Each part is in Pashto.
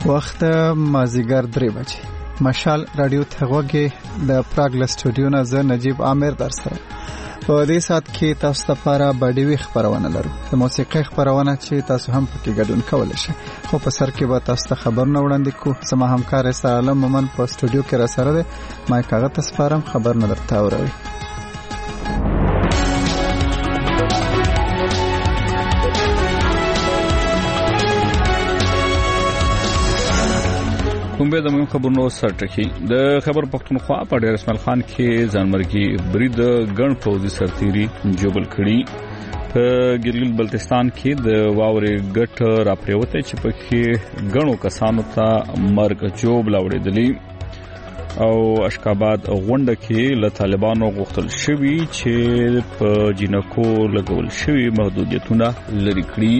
وخت مازیګر 3 بجې مشال رادیو ته غوږی د پراګ له سټوډیو نه زه نجیب عامر در سره په دې سات کې تاسو لپاره باډیوي خبرونه لرو د موسیقي خبرونه چې تاسو هم پکې ګډون کولای شئ خو په سر کې به تاسو ته خبرونه وړاندې کوو زما همکار سالم مومن په سټوډیو کې را سره دی ما کاغذ تاسفارم خبر نه درته اوري کومبه د مهم خبرونو سرټکی د خبر پښتونخوا په ډیر اسماعیل خان کې ځانمرګي برید ګڼ پوځي سرتيري جوبل کړي په ګلګل بلتستان کې د واورې ګټ راپریوته چې په کې ګڼو کسانو ته مرګ جوب لاوړېدلی او اشکاباد غونډه کې له طالبانو غوښتل شوی چې په جنکو لګول شوی محدودیتونه لري کړي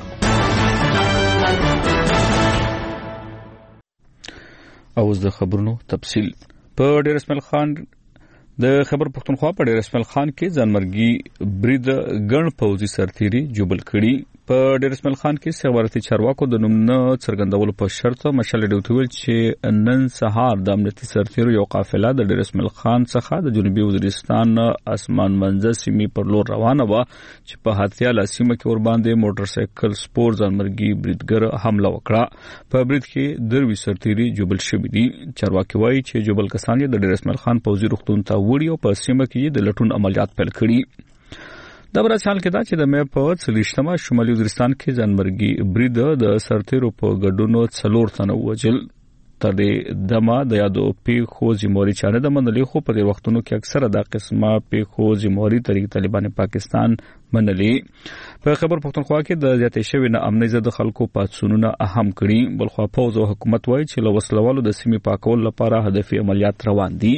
او د خبرونو تفصیل په ډیر اسماعیل خان د خبر پښتونخوا په ډیر اسماعیل خان کې ځانمرګي برید ګڼ پوځي سرتيري جوبل کړي په ډیر اسماعیل خان کې سیاورتي چارواکو د نوم نه څرګندولو په شرط مشال ډیوټویل چې نن سهار د امنیتي سرتيرو یو قافله د ډیر اسماعیل خان څخه د جنوبي وزیرستان اسمان منځ سیمې پر لور روانه و چې په هاتیا لاسیمه کې ور باندې موټر سایکل سپور ځانمرګي بریدګر حمله وکړه په برید کې دروي سرتيري جوبل شوی دي چارواکي وایي چې جوبل کسان د ډیر اسماعیل خان پوځي روغتون ته وړي او په سیمه کې د لټون عملیات پیل کړي د براشال کې دا چې د مې په 30مه شمالي وزیرستان کې ځانمرګي برید د سرتيرو په ګډونو 4 تنه وجل تر دې دمه د یادو پیښو زموري چانه د منلې خو په دې وختونو کې اکثره د قسمه پیښو زموري طریق طالبان پاکستان منلې په خبر پښتونخوا کې د زیاتې شوی نه امنیت زده خلکو پاتسونونه اهم کړي بلخوا فوز او حکومت وایي چې له وسلوالو د سیمې پاکول لپاره هدفي عملیات روان دي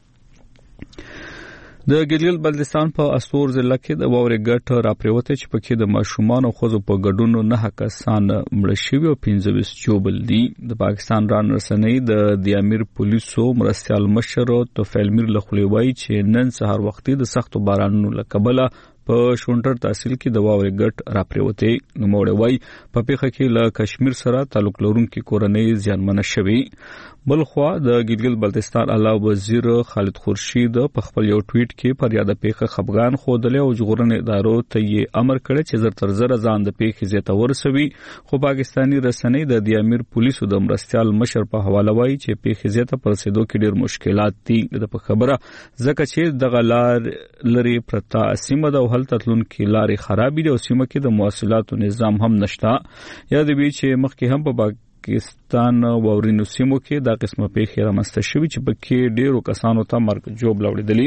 د ګلګل بلتستان په استور ضلع کې د واورې ګټ راپریوته چې پکې د ماشومان او ښځو په ګډون نه کسان مړ شوي او 15 جوبل دي د پاکستان رانرسنۍ د امیر پولیسو مرستيال مشر توفیل میر لخوا وایي چې نن سهار وختي د سختو بارانونو لکبله په شونټر تحصیل کې د واورې ګټ راپریوته نو موړ وای په پیخه کې له کشمیر سره تعلق لرونکي کورنۍ زیانمنه شوي بلخوا د ګلګل بلتستان اعلی وزیر خالد خورشید په خپل یو ټویټ کې پر یاد پیخه خفغان خوده او ژغورنې ادارو ته یې امر کړی چې زر تر زر ځان د پیخه زیاته ورسوي خو پاکستانی رسنۍ د امیر پولیسو د مرستيال مشر په حواله وایي چې پیخه زیاته پرسیدو کې ډېر مشکلات دي د خبره ځکه چې د غلار لري پرتا سیمه د هلته تلونکو لارې خرابې دي او سیمه کې د مواصلاتو نظام هم نشته یاد وی چې مخکې هم په پاکستان واورینو سیمو کې دا قسمه پیښې رامنځته شوې چې پکې ډېرو کسانو ته مرګ جوب لاوړېدلی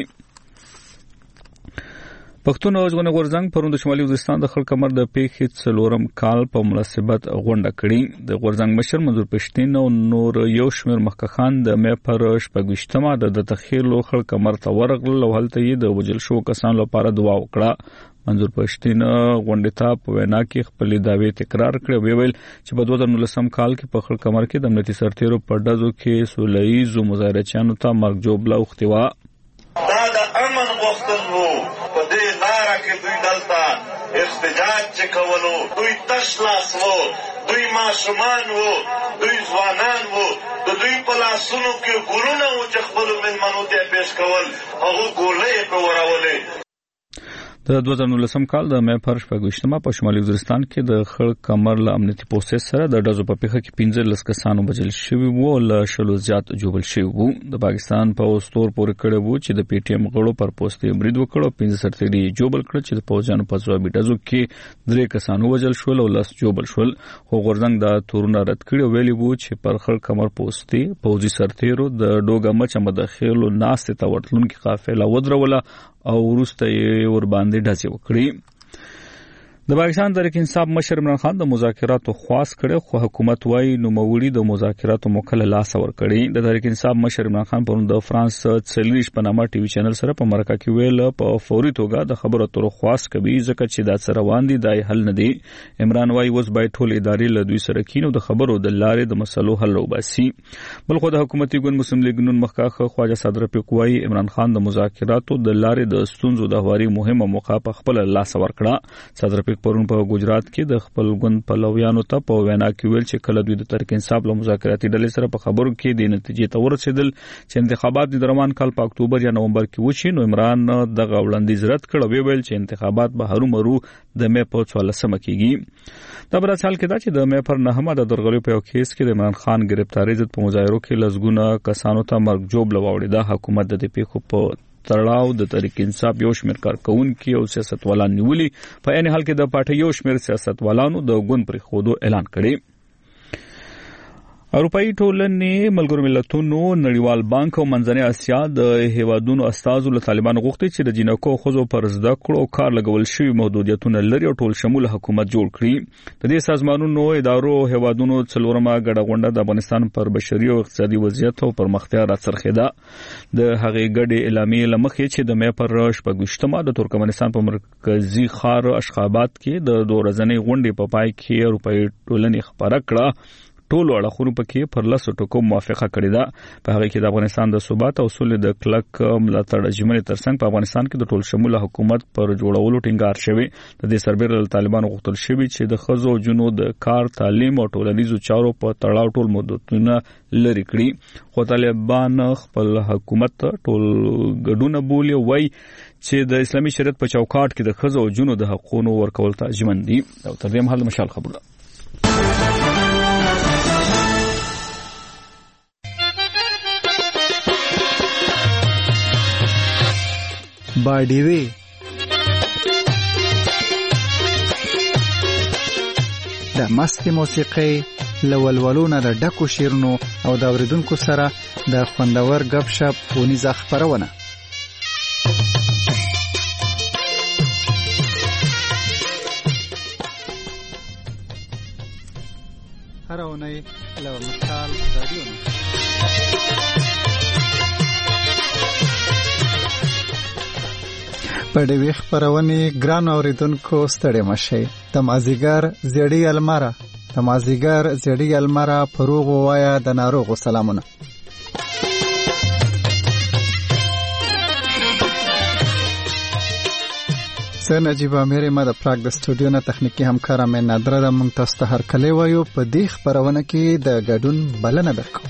پښتون ژغورنې غورځنګ پروند شمالي وزیرستان د خلک کمر د پیښې څلورم کال په مناسبت غونډه کړې د غورځنګ مشر منظور پښتين او نور یو شمېر مخکخان د مې پر شپږشتمه د تخیلو خلک کمر ته ورغل او هلته یې د وجل شو کسانو لپاره دعا وکړه منظور پښتين غونډه ته په وینا کې خپل داوی تکرار کړ ویل چې په 2019 کال کې په خلک کمر کې د امنیتي سرتیرو په ډزو کې سولهیزو مظاهرچیانو ته مرګ جوب لاوختوا دا د امن غوښتنو په دې لاره کې دوی دلته احتجاج چکولو دوی تشلاس وو دوی ماشومان وو دوی ځوانان وو د دوی په لاسونو کې ګلونه وو چې خپلو مېلمنو ته پیش کول هغه ګولۍ په ورولې د 2019 کال د مې پر شپږشتمه په شمالي وزیرستان کې د خړ کمر له امنیتي پولیس سره د ډزو په پیښه کې 15 کسانو وژل شوي وو او له شلو زیات جوبل شوي وو د پاکستان په اوستور پورې کړه وو چې د پی ټی ایم غړو پر پوسټي برید وکړو 15 سرتيري جوبل کړ چې د پوځیانو په ځوابي ډزو کې 3 کسانو وژل شول او 10 جوبل شول خو غورځنګ دا تورونه رد کړي ویلي وو چې پر خړ کمر پوسټي پوځي سرتيرو د ډوګه مچ مداخلو ناس ته ورتلونکو قافله ودروله او ورسته یې ور باندې ډزې وکړي د پاکستان تحریک انصاف مشر عمران خان د مذاکراتو خواست کړي خو حکومت وايي نو مولي د مذاکراتو موکل لاس ور کړي د تحریک انصاف مشر عمران خان په د فرانس سلیش په نامه ټي وي چینل سره په مرکه کې ویل په فوري توګه د خبرو اترو خواست کوي ځکه چې دا سره روان دي دای حل نه دي عمران وايي وس بای ټول ادارې له دوی سره کینو د خبرو د لارې د مسلو حل وباسي بلخو د حکومتي ګوند مسلم لیگ نون مخکخه خواجه صدر پیکوای عمران خان د مذاکراتو د لارې د ستونزو د هواري مهمه موخه په خپل لاس ور کړه صدر پرون په ګجرات کې د خپل ګوند پلویانو ته په وینا کې ویل چې کله دوی د تحریک انصاف له مذاکراتي ډلې سره په خبرو کې د نتیجې ته ورسېدل چې انتخابات د روان کال په اکتوبر یا نومبر کې وشي، نو عمران دغه وړاندیز رد کړ او ویل چې انتخابات به هرومرو د مې په 14 کېږي. دا بل حال کې دا چې د مې پر 9 د درغلي په یو کیس کې د عمران خان گرفتاری ضد په مظاهرو کې لزګونه کسانو ته مرګ جوړ لوړی دا حکومت د پیښو په تړاو د تحریک انصاف یو شمېر کارکونکي او سیاستوالان نیولي. په عین حال کې د پارټي یو شمېر سیاستوالانو د ګوند پرې خودو اعلان کړی. اروپאי ټولنې ملګرو ملتونو نړیوال بانک او منځنۍ اسیا د هیوادونو استازو له طالبانو غوښتي چې د جنکو خزو پر زده کړو او کار لګول شوی محدودیتونه لري او ټول شمول حکومت جوړ کړي. د دې سازمانونو ادارو هیوادونو څلورمه ګډه غونډه د افغانستان پر بشري او اقتصادي وضعیت او پرمختیا راڅرخېده. د هغې ګډې اعلامیې له مخې چې د مې پر 28 د ترکمنستان په مرکزی ښار اشخاباد کې د 2 ورځنۍ غونډې په پای کې اروپאי ټولنې خبره کړه. ټول اړخونو پکې پر لاسو ټکو موافقه کړې ده. په هغه کې د افغانستان د ثبات او سولې د کلک ملاتړ ژمنې ترڅنګ په افغانستان کې د ټول شموله حکومت پر جوړولو ټینګار شوی. د دې سربېره له طالبانو غوښتل شوی چې د ښځو او جنو د کار، تعلیم او ټولنیزو چارو په تړاو ټول محدودیتونه لرې کړي. خو طالبان خپل حکومت ټول ګډونه بولي، وایي چې د اسلامي شریعت په چوکاټ کې د ښځو او جنو د حقوقو ورکول ته ژمن دي. او تر دې مهال مشال خبره باډیوي د مستي موسیقي لولولونه د ډکو شیرونو او د اوریدونکو سره د خوندور غب شپ ونیزه خبرونه. هر اونۍ له مشال رادیو په دې خبرونه ګران اوریدونکو ستړي مشي. د مازیګر زیړی المره پروغ وایا د ناروغ سلامونه. زه نجیب امیر ما د پراګ د سټوډیو نه تخنیکی همکار مې نادره د مونږ تاسو ته هر کله وایو په دې خبرونه کې د ګډون بلنه درکو.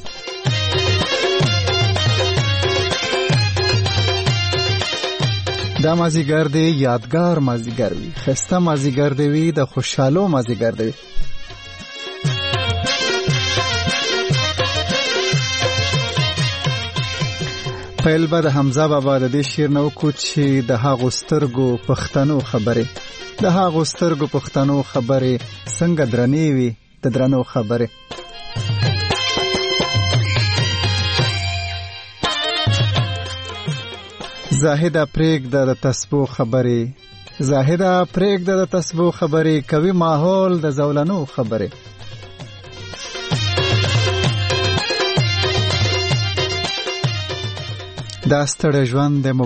دا مازیګر دی یادګار مازیګر وي، خسته مازیګر دی وي، د خوشحالو مازیګر دی. پیل به د حمزه بابا د دې شعر نو کو چې د هغو سترګو پښتنو خبرې څنګه درنې وي د درنو خبرې. زاهده پرېږده د تسبو خبرې کوي ماحول د زولنو خبرې. دا ستړی ژوند د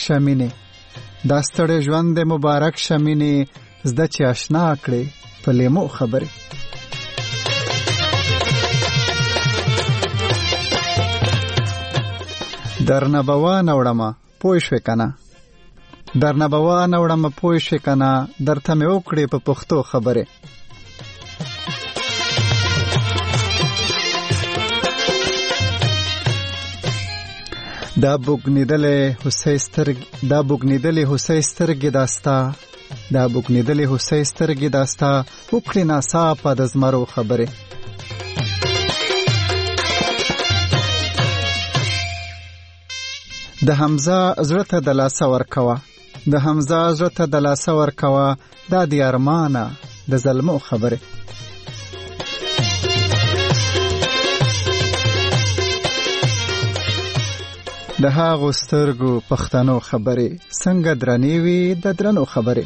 مبارک شمینې زده چې آشنا کړې په لیمو خبرې. درنه بوانه وړمه پوه شوې کنه درته مې وکړې په پښتو خبرې. دا بوګنیدلې هوسۍ سترګې داستا وکړې ناڅاپه د زمرو خبرې. د حمزه زړه ته د لاسه ورکوه دا د ارمانه د ظلمو خبرې. د هغو سترګو پښتنو خبرې څنګه درنې وي د درنو خبرې.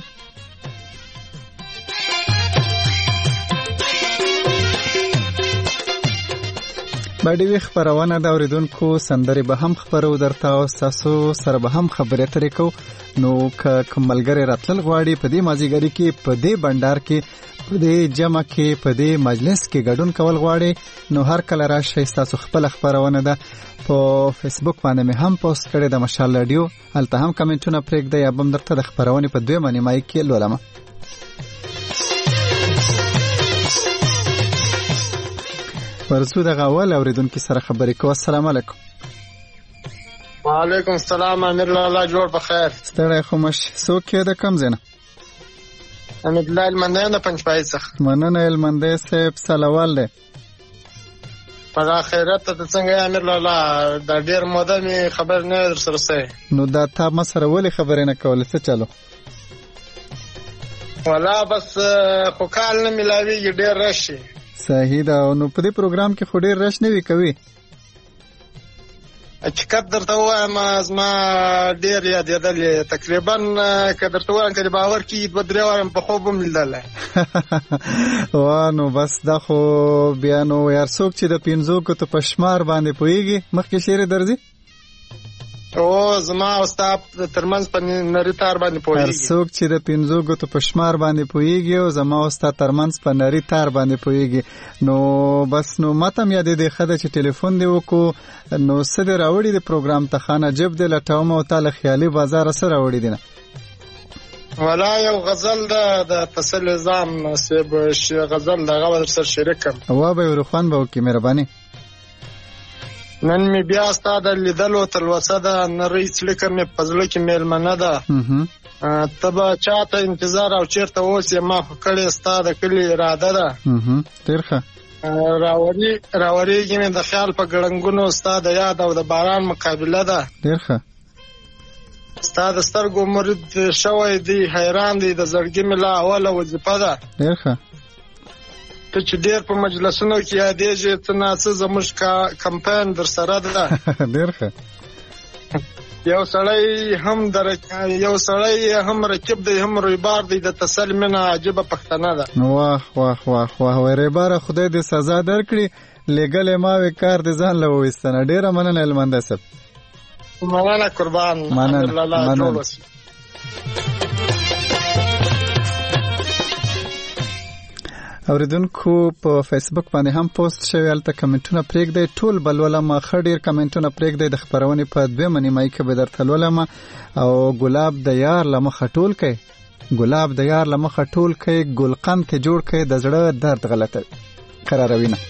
باډیوي خبرونه د اوریدونکو سندرې به هم خبرو درته او تاسو سره به هم خبرې ترې کو. نو که ملګری راتلل غواړي په دې مازیګری کې، په دې بندر کې، په دې جمع کې، په دې مجلس کې ګډون کول غواړي، نو هر کله راشئ. تاسو خپل خبرونه ده په فیسبوک باندې مې هم پوسټ کړی د مشال رادیو، هلته هم کمنټونه پرېږدئ یا بم درته د خبرونه په دویمه نیمایي کې لولم. ورسو د غوال اوریدونکو سره خبرې کوو. السلام علیکم. وعلیکم السلام. امیر الله جوړ بخیر. ستړی خو مش څوک کې د کم زنه؟ امید الله المندای نه پنځپای څخه. مننه المندای صاحب سلوال دی. په خیرت ته څنګه امیر الله دا ډیر موده می خبر نه در سره سي. نو دا تا ما سره ولې خبرې نه کولې څه چالو؟ ولا بس خو کال نه ملاوي ډیر راشي. صحیح ده. نو په دې پروګرام کې خو ډیر رش نه وی کوي. حقیقت درته وایم زما ډیر یادېدل تقریبا که درته وایم که باور کړي 2-3 واره په خوب هم لیدل. نو بس دا خو بیا نو یار څوک چې د 5 کو ته په شمار باندې پوهیږي مخکې شعر درځي او زما استاد ترمنځ په نری تار باندې پوهیږي. هر څوک چې د 5 کو ته په شمار باندې پوهیږي او زما استاد ترمنځ په نری تار باندې پوهیږي. نو بس نو ماته مې یادې خده چې ټلیفون دی وکړو نو څه دی راوړي د پروګرام ته خانه جب دی لټوم او تعالی خیالي بازار سره راوړي دي نه ولا یو غزل ده د تسل نظام سیب غزل دغه ور سره شریکم او به ورخوان به وکي مهرباني. نن می بیا ستاد لیدلو تلوسه ده نری څلکه می پزله کې میلمنه ده تبا چاته انتظار او چیرته اوس ما کړي ستاد کلی اراده ده ترخه راوریږي مې د خیال په ګړنګونو ستاد یاد او د باران مقابله ده ترخه ستاد سترګو مرید شوی دی حیران دی د زړګي ملا اوله وظیفه ده ترخه ته چې ډیر په مجلسونو کې یادېږي ته ناڅه زموږ کمپاین در سره ده. ډیرخه یو سړی هم رکب دی هم ریبار دی د تسل منه عجیبه پښتنه ده. واه واه واه واه ریبار خدای دې سزا درکړي لګلې ما وکړ د ځان له وستنه. ډیره مننه المنده صاحب. مننه قربان. مننه. اوریدونکو په فیسبوک باندې هم پوسټ شوی الته کمنټونه پرېږدئ ټول بلولم ښه ډېر کمنټونه پرېږدئ د خپرونې په 2 نیمایي کې به درته لولم او ګلاب د یار له مخه ټول کوي ګلاب د یار له مخه ټول کوي ګلقند ته جوړ کوي د زړه درد غلطه قراروي نه.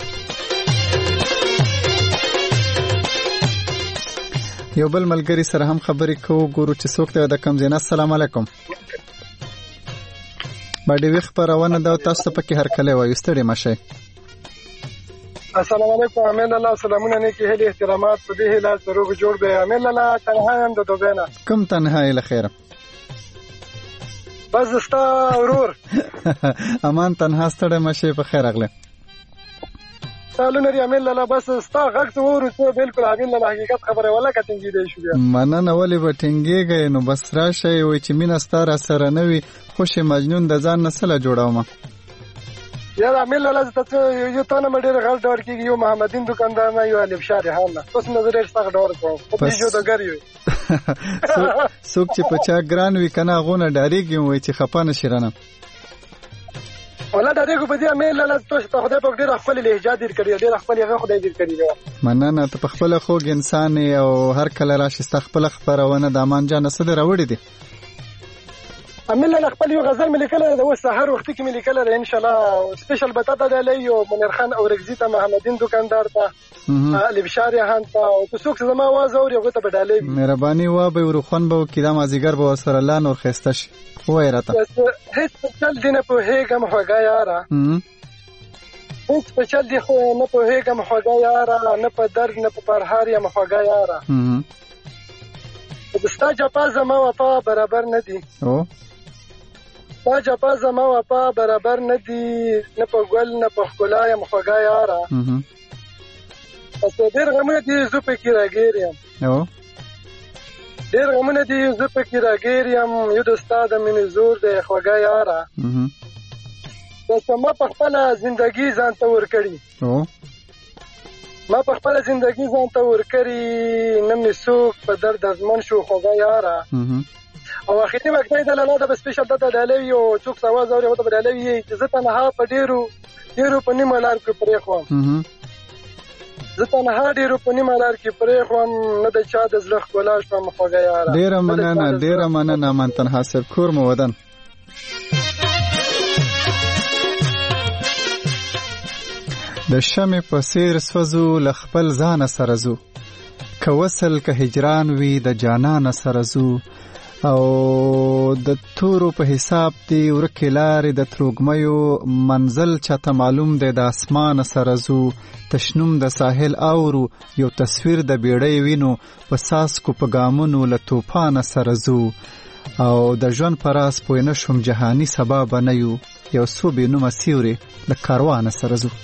یو بل ملګری سره هم خبرې کوو ګورو چې څوک دی د کم ځای نه. السلام علیکم. باندې وی خبرونه دا تاسو په کې هر کله وایو ستړي مشه. السلام علیکم. امین الله سلامونه نه کې هلي احترامات په دې هلا سره جوړ به. امین الله تنها هم د دوبینا کوم تنها له خیره بس ستا ورور امان تنها ستړي مشه په خیر اغله سالونه ری. امین الله بس ستا غږ ته ورته بالکل امین الله حقیقت خبره ولا کتنګی دی شو بیا مننه ولې به ټینګیږي نو بس راشه وي چې مینا ستاره سره نوي خوش مجنون د ځان نسله جوړاوم. یار امین الله ته یو تنه مډیر غل ډور کیږي یو محمدین دکاندار نه یو الف شاری حال نه اوس نظر یې څنګه ډور کوم په دې جو د ګریو څوک چې په چا ګران وی کنه غونه ډاریږي وای چې خپانه شیرانه ولا ډاریږي په دې امین الله ته خدای په ډیر خپل لهجه دیر کړی ډیر خپل هغه خدای دیر کړی. مننه ته په خپل خوږ انسان او هر کله راشي خپل خبرونه د امان جان سره راوړي دي. امین الله خپل یو غزل ملي کله د سحر وخت کې ملي کله ان شاء الله سپیشل بتاته د علی او منیر خان او رگزیتا محمدین دکاندار ته الف شاری هان ته او څوک زما आवाज اوري هغه ته بدالې مهرباني و به ورخوان به کیدا مازیګر به سره الله نور خسته شي وای راته هیڅ چل دینه په هیګم خوګا یارا هیڅ په چل دی خو نه په هیګم خوګا یارا نه په درد نه په پرهار یم خوګا یارا دستا جپا زما وفا برابر نه دي او تا جپا زما وفا برابر نه دي نه په ګل نه په ښکلا یم خوګا یارا پس ډېر غمونه دي زه پکې راګیر یم ډېر غمونه دي زه پکې راګیر یم یو د ستا د مینې زور دی خوګا یارا بس ما په خپله زندګي ځان ته ورکړي ما په خپله زندګي ځان ته ورکړي نه مې څوک په درد ازمن شو خوګا یارا او اخیری وخت دی لاله د سپیشل د ډالوي او څوک سواز اوري او د ډالوي چې زه تنها په ډیرو په نیمه لار کې پرې خوم زه تنها ډیرو په نیمه لار کې پرې خوم نه د چا د زړه ښکلا شوم خوږه یاره. ډیره مننه من تنها صاحب کور مو ودان د شمع په څیر سوځو له خپل ځانه سره ځو، که وصل که هجران وي د جانانه سره ځو، او د تورو په حساب دی ورکې لارې د تروږمیو منزل چاته معلوم دی د اسمانه سره ځو، تشنوم د ساحل اورو یو تصویر د بیړۍ وینو په څاڅکو په ګامونو له توپانه سره ځو، او د ژوند په راز پوه نه شوم جهاني سبا به نه یو، یو څو بې نومه سیورې له کاروانه سره ځو.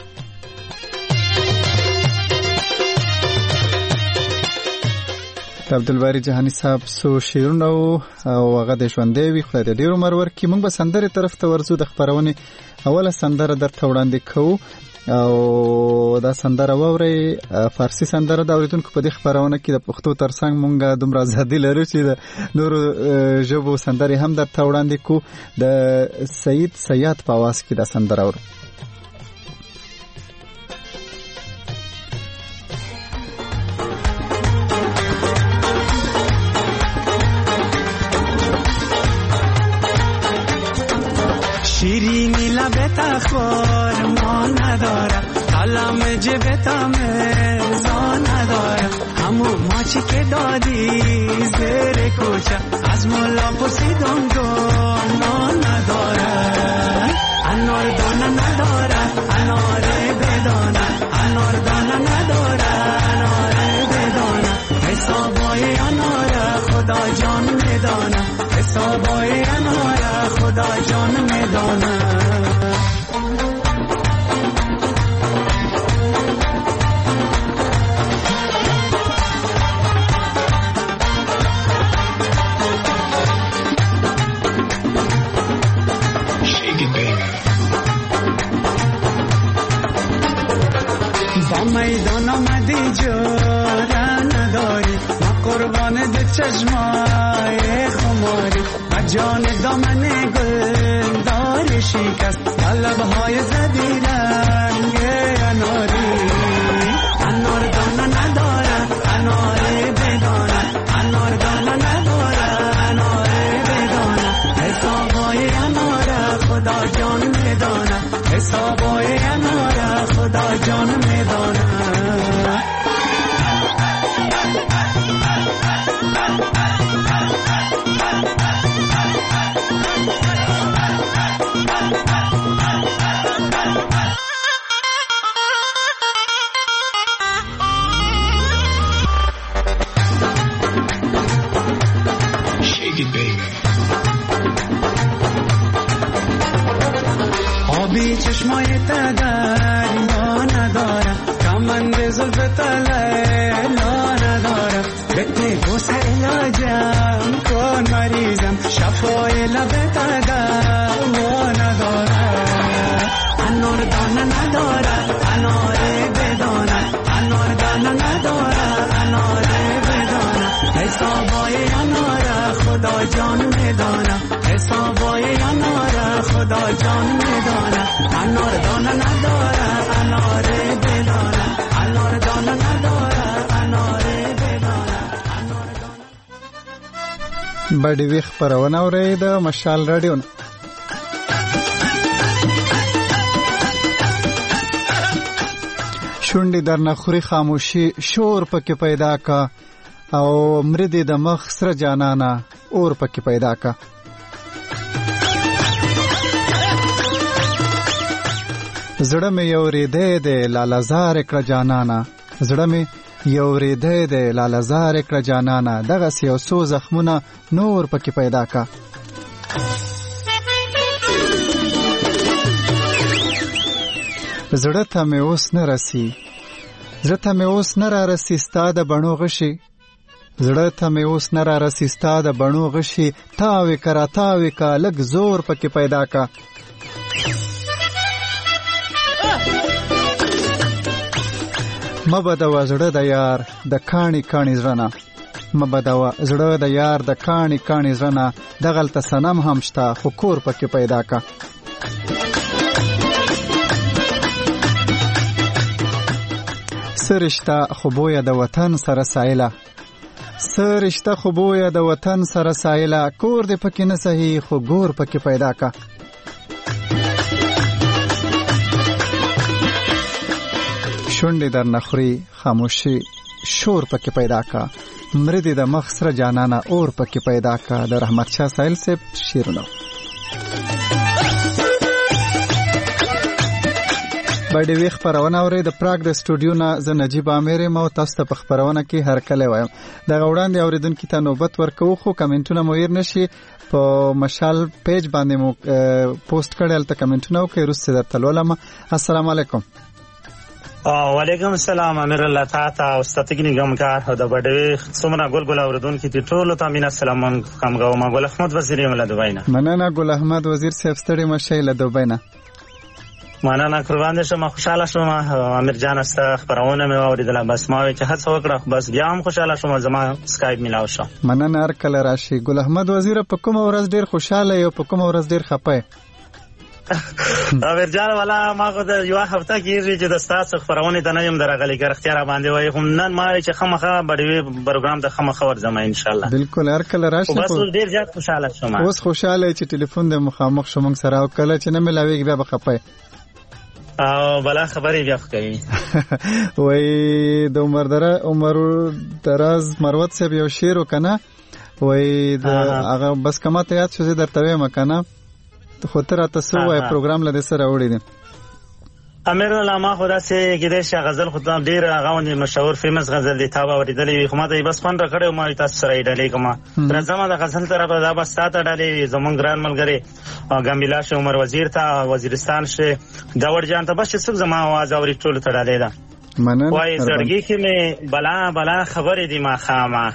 عبدالباری جهانی صاحب سو شیرونه او هغه د ژوندې وي، خدای دې ډېر عمر ورکړي. موږ به سندرې طرف ته ورځو. د خپرونې اوله سندره درته وړاندې کوو او دا سندره واورئ. فارسی سندره د اورېدونکو په دې خپرونه کې د پښتو ترڅنګ موږ دومره ازادي لرو چې د نورو ژبو سندرې هم درته وړاندې کوو. د سید سیاد په اواز کې دا سندره اورو. شیرینی لبتا خور ما ندارم، قلم جبتا مرزا ندارم، همون ماچی که دادی زیر کوچه از مولا پرسیدم ما ندارم. انار دانه ندارم، انار بدانه، انار دانه ندارم، انار بدانه، حسابای انار خدا جان میدانه، حسابای انار خدا جان میدانه. با میدان آمدی جوره نداری، ما قربان دو چشمای خماری، و جان دامن گل داری شکست، لبهای زدی رنگ اناری. انار دانه نداره، انار بدانه، انار دانه نداره، انار بدانه، حسابای انار خدا جان میدانه، حسابای انار خدا جان میدانه. آبی چشمای دریا ندارم، کمند زلف لیلا ندارم، بته بوس علاجم کن مریضم، شفای لبت دوا ندارم. انار دانه ندارم، انار بدانه، انار دانه ندارم، انار بدانه، حسابای انار خدا جان میدانه، حسابای انار خدا جان میدانه. انار دانه نداره، انار بدانه، انار دانه نداره، انار بدانه، انار دانه. بډې ویخ خپرونه اورئ د مشال راډیو نه. شونډې درنه خوري خاموشي شور پکې پیدا کا، او مردې د مخ سره جانانه اور پکې پیدا کا. زړه مې یو ریدی دی لالهزار کړه جانانه، زړه مې یو ریدی دی لالهزار کړه جانانه، دغسې یو څو زخمونه نور پکې پیدا کا. زړه ته مې اوس نه رسی، زړه ته مې اوس نه را رسی ستا د بڼو غشي، زړه ته مې اوس نه را رسی ستا د بڼو غشي، تاوې که را تاوې که لږ زور پکې پیدا کا. مبدوه زړه د یار د کاڼي کاڼي زړه، مبدوه زړه د یار د کاڼي کاڼي زړه، دغلته صنم هم شته خو کور پکې پیدا کا. سرشته خو بویه د وطن سره سایله، سرشته خو بویه د وطن سره سایله، کور دې پکې نه صحیح خو ګور پکې پیدا کا. شونډې در نخوري خاموشي شور پکې پیدا کا مردی د مخ سره جانانه اور پکې پیدا کا د رحمت شاه سایل صاحب شیرونه باندې وی خبرونه اوري د پراګ د سټوډیو نه ز نجیب امیر مو تاسو ته خبرونه کې هر کله وایم د غوړاندې اوریدونکو ته نوبت ورکو خو کمنټونه مو ير نشي په مشال پیج باندې مو پوسټ کړل ته کمنټونه وکړئ روسه درته لولم. السلام علیکم. وعلیکم السلام امیر الله تعالی او ستګنی ګمکار د بډوي څومره ګل اورودونکو ته ټول ته امین السلام کوم غو ګل احمد وزیر یم له دوبینه. مننه ګل احمد وزیر صاحب ستړي مشه له دوبینه. مننه قربان شم خوشاله شوم امیر جان است خبرونه مې اوریدله بس ما چې هڅه وکړه بس بیا هم خوشاله شوم زما سکایپ ملاو شو. مننه هر کله راشي. ګل احمد وزیر په کوم ورځ ډیر خوشاله یو په کوم ورځ ډیر خپه امیر جان والا ما خو د یو هفته کېږي چې د ستاسو خبرونه ته نه یم درغلي ګر اختیار باندې وای هم نن ما چې خمخه بډوي پروګرام د خمخه ورځم ان شاء الله. بالکل هر کله راشي. بس ډیر زیات خوشاله شوم. اوس خوشاله چې ټلیفون د مخامخ شوم سره او کله چې نه ملاويږي بیا بخپه او بلا خبرې بیا کوي. وای د عمر دراز مروت صاحب یو شعر وکنه وای د هغه بس کما ته یاد شوه درته وایم کنه خو تر تاسو وای پروګرام لده سره وړي دي. امیر الله ما خدا سه کېده ش غزل خدام ډیر هغه مشهور فیمس غزل دی تابه ورېدلې خو ما ته بس فن را کړو ما تاسو سره ډلې کومه تر زما د غزل طرفه دا بس ساته ډلې زمون ګران ملګری ګمبیلا شه عمر وزیر ته وزیرستان شه داور جان ته بس څه زما आवाज اوري ټول ته ډلې ده. مننه وای زړګي کې مې بلا خبرې دی ما خامه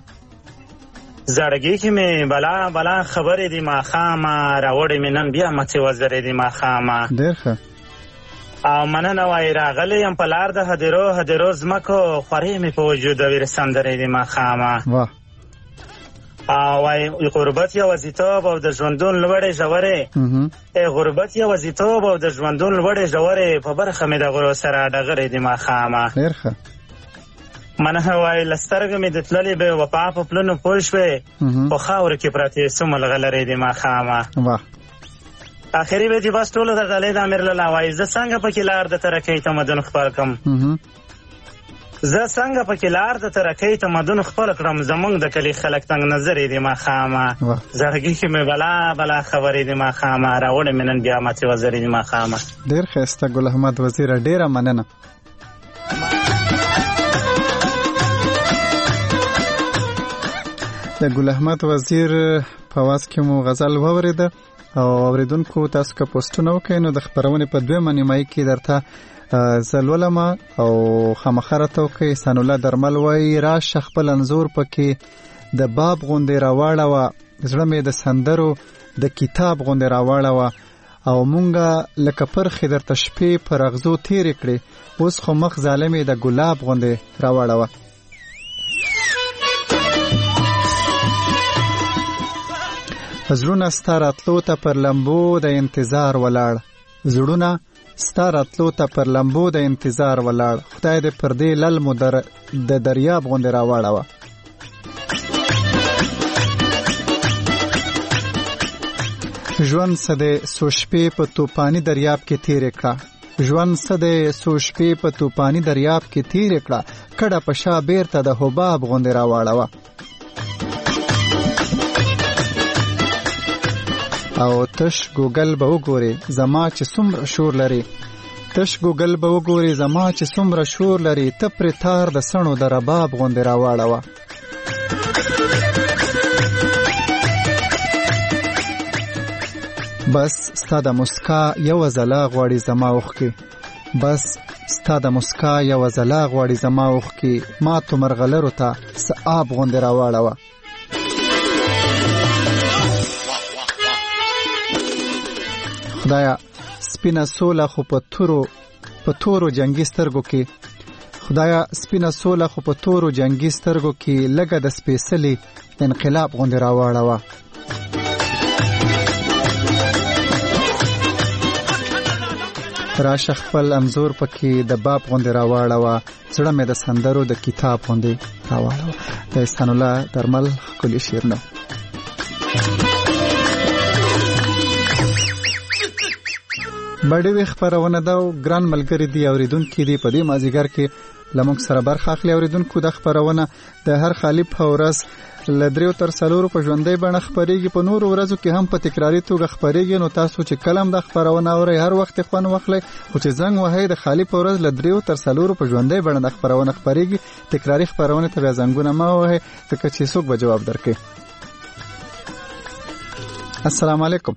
زړګي کې مې بلا خبرې دی ما خامه راوړې مې نن بیا مته وزرې دی ما خامه ډېر ښه او مننه وای راغلی ام په لار د هدیرو زمکو خورې مې په وجود ویر سندرې دی ما خامه واه او وای غربت یا وظیفه او د ژوندون لوړې ژورې غربت یا وظیفه او د ژوندون لوړې ژورې په برخه مې د غرو سره ډغرې دی ما خامه ډېر ښه منه وای لسترګ مې د تللې به وپا په پلنو پوښوي په خاور کې پراته سمل غلرې دی ما خامه واه اخري به دې بس ټول د غلې د امیر الله وای ز څنګه پکې لار د ترکې تمدن خبر کم زه څنګه پکې لار د ترکې تمدن خبر کړم زمونږ د کلی خلک تنگ نظر دی ما خامه زړګي کې مې بلا خبرې دی ما خامه راوړې منن بیا ماته وزرې دی ما خامه. ډېر ښه ګل احمد وزیر ډېره مننه. د ګل احمد وزیر په واس کې مو غزل وورید او اوریدونکو تاسو که پوسټونه وکړئ نو د خبرونه په دویمه نیمایي کې درته زلولم او خامخره توکي سن الله درمل وای را شخپل انزور پکې د باب غوندې راواړه زړه مې د سندرو د کتاب غوندې راواړه او مونږه لکه پرخې درته شپې پر اغزو تیر کړې اوس خو مخ ظالمې د ګلاب غوندې راواړه زړونه ستاراتلو ته پر لمبو د انتظار ولاړ زړونه ستاراتلو ته پر لمبو د انتظار ولاړ خدای دې پر دې لل مدر د دریاب غوندې راواړه ژوند سده سوشپې په توپانی دریاب کې تیر کړه ژوند سده سوشپې په توپانی دریاب کې تیر کړه کډه په شا بیرته د حباب غوندې راواړه او تش ګوګل به وګوري زما چې څومره شور لري تش ګوګل به وګوري زما چې څومره شور لري ته پر تار د سڼو د رباب غوندې راواړه بس ستا د مسکا یو ځلا غواړي زما اوښکې بس ستا د مسکا یو ځلا غواړي زما اوښکې ما تو مرغلرو ته سآب غوندې راواړه خدایا سپینه سوله خو په تورو جنگي سترګو کې خدایا سپینه سوله خو په تورو جنگي سترګو کې لګه د سپېڅلي انقلاب غوندې راواړه راشه خپل انزور پکې د باب غوندې راواړه زړه مې د سندرو د کتاب غوندې راواړه د احسان الله درمل ښکلي شعر نه بډې وی خبرونه دا ګران ملګری دی اوریدونکو دی په دې مازیګر کې لمونږ سره برخه اخلي. اوریدونکو د خبرونه د هر خالي فورس لدریو تر سلورو په ژوندۍ باندې خبريږي، په نور ورځو کې هم په تکراری توګه خبريږي. نو تاسو چې کلم د خبرونه اوري هر وخت خوان واخلئ، او چې زنګ وهي د خالي فورس لدریو تر سلورو په ژوندۍ باندې خبرونه خبريږي. تکراری خبرونه ته زنګونه ما وهي ځکه چې څوک به جواب درکړي. السلام علیکم.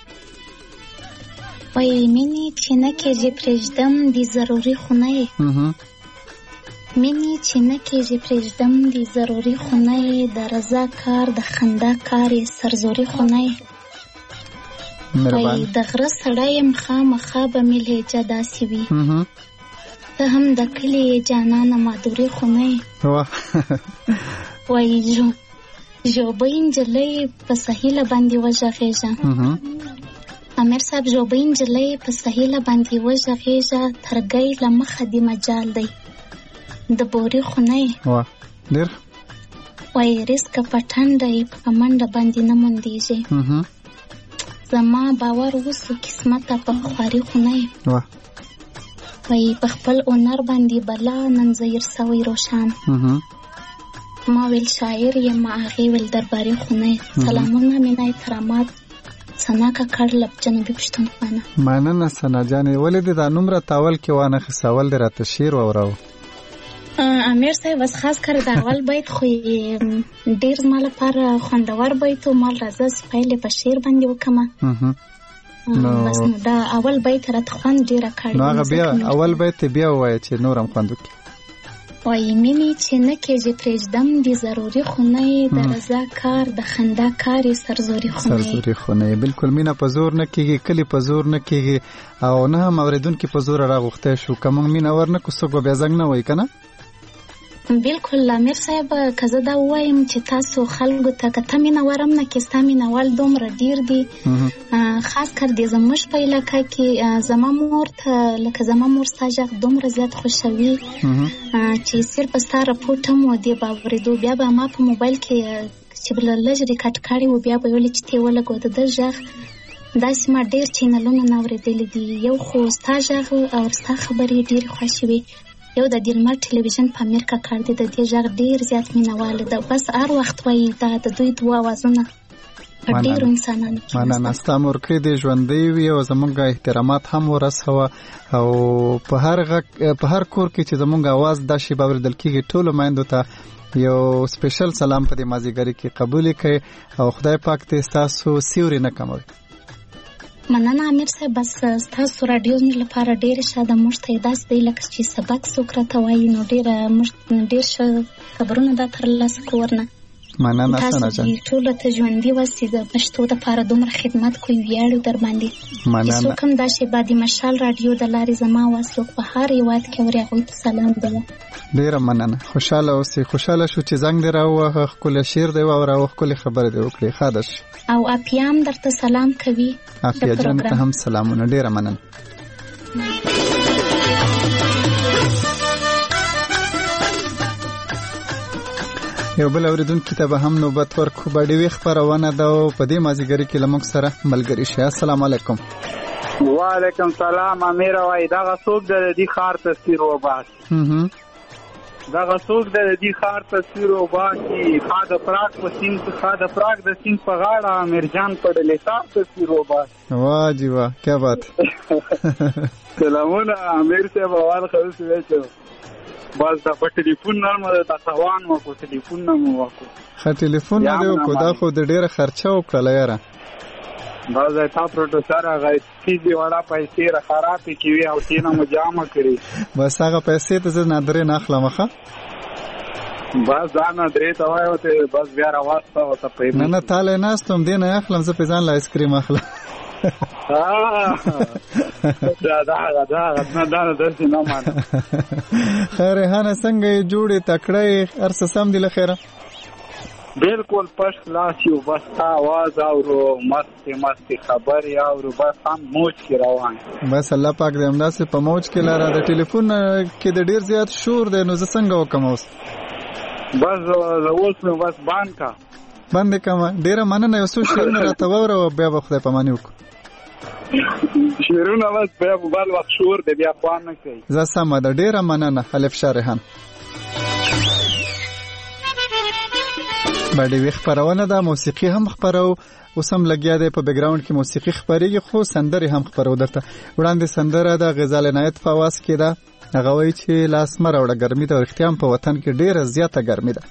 وای مینی چې نه کېږي پرېږدم دی ضروري خونه یې مینی چې نه کېږي پرېږدم دی ضروري خونه یې د رضا کار د خندا کار یې سرزوري خونه یې وای د غره سړی یم خامخا به مې لهجه داسې وي ته هم د کلي یې جانانه مادوري خونه یې وای ژوبۍ نجلۍ په سهیله باندې وژغېږه امیر صاحب ژوبۍ نجلۍ په سهیله باندې وژغېږه ترګی له مخه دې مجال دی د بوري خونه یې ډېر وای رزقه په ټنډه یې په منډه باندې نه موندېږي زما باور اوسو قسمته په خواري خونه یې وای په خپل هنر باندې بلا نن زیر سوی روشان ما ویل شاعر یم هغې ویل درباري خونه یې سلامونه مینه احترامات سنا ککړ لب جنوبي پښتونخوا. مننه سنا جانې. ولې دې دا نوم راته اول کې وانخیست؟ اول دې راته شعر واوراوه. امیر صاحب بس خاص کر د اول بیت خو ډېر زما لپاره خوندور بیت و مال راځه سپایلې په شعر باندې وکړمه بس نو دا اول بیت راته خوند ډېره کړی. نو هغه بیا اول بیت بیا ووایه چې نور هم خوند وکړي. وای مینی چې نه کېږي پرېږدم دی ضروري خونه یې د رضا کار د خندا کار یې سرزوري خونه یې سرزوري خونه یې. بالکل مینه په زور نه کېږي، کلی په زور نه کېږي، او نه هم اورېدونکي په زور راغوښتی شو. که موږ مینه ورنکړو څوک به بیا زنګ نه وایي که نه؟ بالکل امیر صاحب که زه دا ووایم چې تاسو خلکو ته که ته مینهور هم نه کې ستا مینهوال دومره ډېر دي خاص کر دې زموږ په علاقه کې زما مور ته لکه زما مور ستا غږ دومره زیات خوښوي چې صرف ستا رپوټ هم و دې به اورېدو بیا به ما په موبایل کې چې بله لږ ریکارډ کړی و بیا به ویلې چې ته یې ولګوه د ده غږ داسې ما ډېر چینلونه نه اورېدلي دي. یو خو ستا غږ او ستا خبرې ډېرې خوښې وي. یو د دیلمر ټلویزیون په امیر کاکړ دی د دې غږ ډېر زیات مینهواله ده. بس هر وخت وایي دا د دوی دوه اوازونه په ډېرو انسانانو کې مننه. ستا مورکۍ دې ژوندۍ وي او زموږ احترامات هم ورسوه او په هر کور کې چې زموږ اواز دا شی به اورېدل کېږي ټولو میندو ته یو سپیشل سلام په دې مازیګري کې قبول کړئ او خدای پاک دې ستاسو سیوري نه کموي. مننه امیر صاحب. بس ستاسو راډیو زموږ لپاره ډېره ښه ده. موږ ته یې داسې دی لکه چې سبق څوک راته وایي نو موږ ډېر ښه خبرونه دا ترلاسه کوو ورنه. مننه سنا جان. تاسو ټولو ته ژوندي اوسئ د پښتو دپاره دومره خدمت کوئ ویاړو در باندې. مننه. څوک هم دا شی بادي مشال راډیو د لارې زما اواز څوک په هر هېواد کې اوري هغوی ته سلام دی. ډېره مننه. خوشحاله اوسئ. خوشحاله شو چې زنګ دې راووهه، ښکلی شعر دې واوراوه، ښکلې خبرې دې وکړې. ښه ده او اپیا هم درته سلام کوي. اپیا جان ته هم سلامونه. ډېره مننه. یو بل اوریدونکي ته به هم نوبت ورکړو. بډې وی خپرونه ده او په دې مازیګري کې له موږ سره ملګري شي. السلام علیکم. وعلیکم سلام. امیر وای دغه څوک د دې ښار تصویر وباسي دغه څوک د دې ښار تصویر وباسي خاد پراګ په سیند خاد پراګ د سیند په غاړه امیر جان په ډلې تصویر وباسي. واہ جی واہ کیا بات. سلامونه امیر صاحب اول خلاص ویچو بس دا په ټلیفون نرمه د تاوان وکړو ټلیفون نه مو وکړو. ښه ټلیفون نه دی وکړو دا خو د ډېره خرچه وکړله یاره. دا ځای تا پروډوسر هغه سپیزې وړه پیسې را خرابې کوي او تېنه مو جامه کړي. بس هغه پیسې ته زه نادرې نه اخلم ښه بس دا نادرې ته وایو ته بس بیا راواستوه ورته پیمنټ. نه تا لی ناست وم دې نه اخلم زه پې ځان له آیسکریم اخلم. خیر ریحانه څنګه یې جوړې تکړه یې هر څه سم دي له خیره؟ بالکل پش خلاص یو بس تا आवाज اورو مستي خبرې اورو بس هم موج کې روان. بس الله پاک دې همداسې په موج کې لاره. د ټلیفون کې د ډېر زیات شور دی نو زه څنګه وکم اوس؟ بس اوس نو بس بند کړه. ډېره مننه. یو څو شعرونه راته واوره او بیا به خدای پاماني وکړو. شیرونه بس بیا په بل وخت شور دی بیا خوان نه کوي. زه سمه ده، ډېره مننه الف شارحان. باندې وی خبرونه ده، موسیقي هم خبرو، اوس هم لګیا دی په بیکګراوند کې موسیقي خبرېږي، خو سندرې هم خبرو. درته وړاندې سندره د غزال عنایت په आवाज کې ده، هغه وایي چې لاس مه راوړه ګرمي ده، رښتیا هم په وطن کې ډېره زیاته ګرمي ده.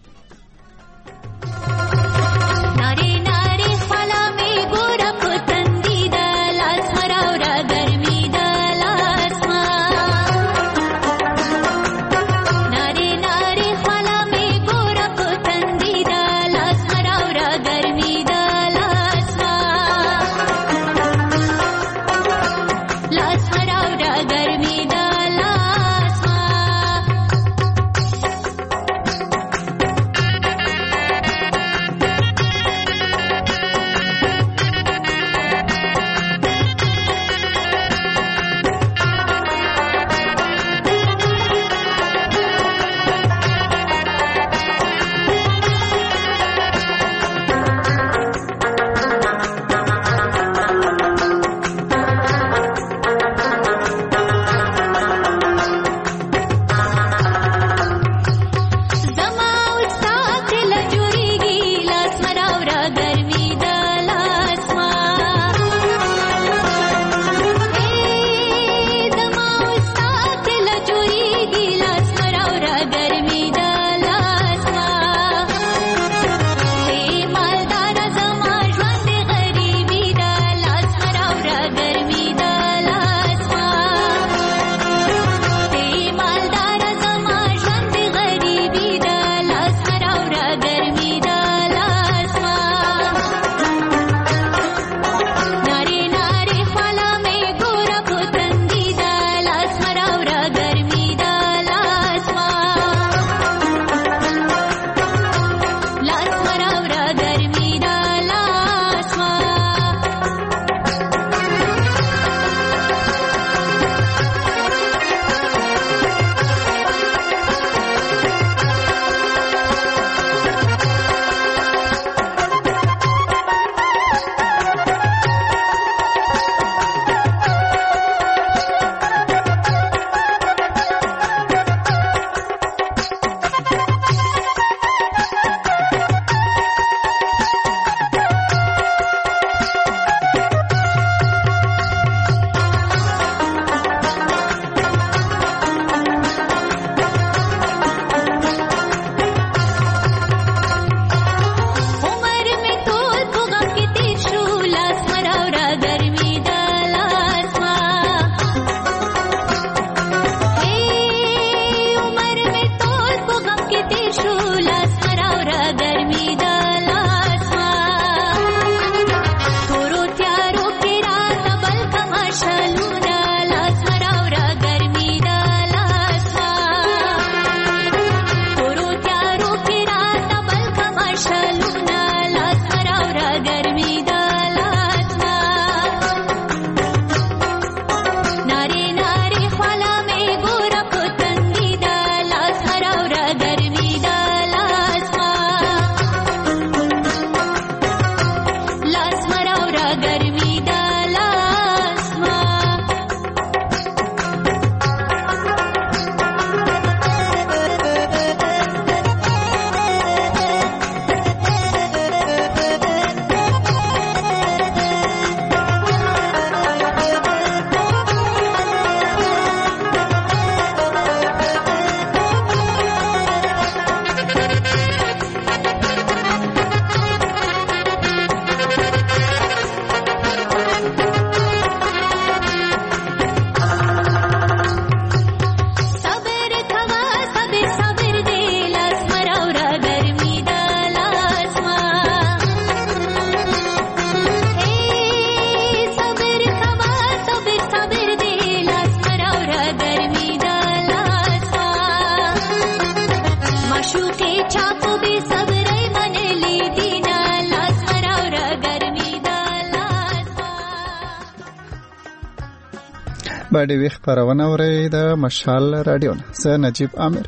باندې وی خبرونه اوري د مشال رادیو نه. زه نجیب عامر.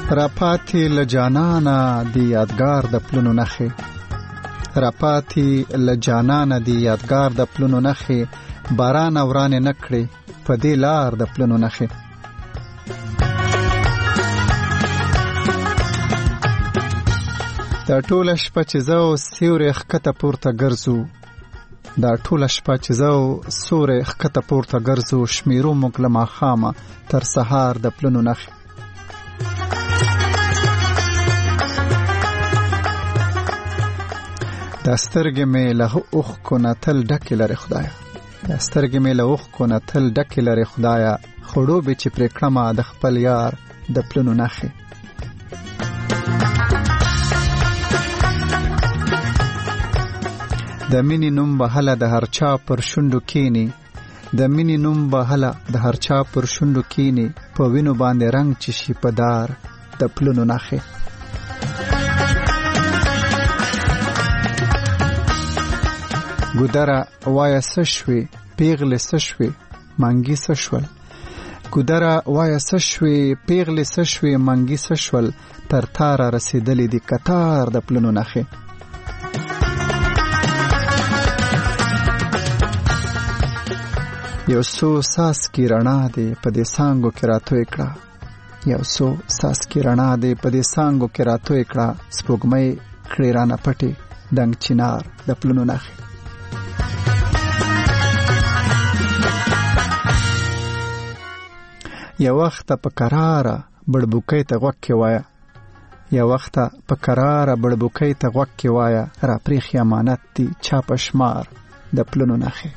راپاتې له جانانه دی یادګار د پلونو نخې راپاتې له جانانه دی یادګار د پلونو نخې باران اوران نکړي په دې لار د پلونو نخې دا ټوله شپه چې زه سیورې ښکته پورته ګرځو دا ټوله شپه چې زه سورې ښکته پورته ګرځو شمیرو موږ له ماښامه تر سهار د پلونو نخې دا سترګې مې له اوښکو نه تل ډکې لرې خدایه دا سترګې مې له اوښکو نه تل ډکې لرې خدایه خړوبې چې پرې کړمه د خپل یار د پلونو نخې د مینې نوم به هله د هر چا پر شونډو کینی د مینې نوم به هله د هر چا پر شونډو کینی په وینو باندې رنگ چې شي په دار د پلونو نخې ګودره وایه څه شوې پیغلې څه شوې منګي څه شول ګودره وایه څه شوې پیغلې څه شوې منګي څه شول تر تاره رسېدلې دي کتار د پلونو نخې یو څو څاڅکي رڼا دی په دې څانګو کې راتوی کړه یو څو څاڅکي رڼا دی په دې څانګو کې راتوی کړه سپوږمۍ کړې رانه پټې دنګ چنار د پلونو نخې یو وخت په قراره بړبوکۍ ته غوږ کې وایه یو وخت په قراره بړبوکۍ ته غوږ کې وایه را پریخي امانت دی چا په شمار د پلونو نخې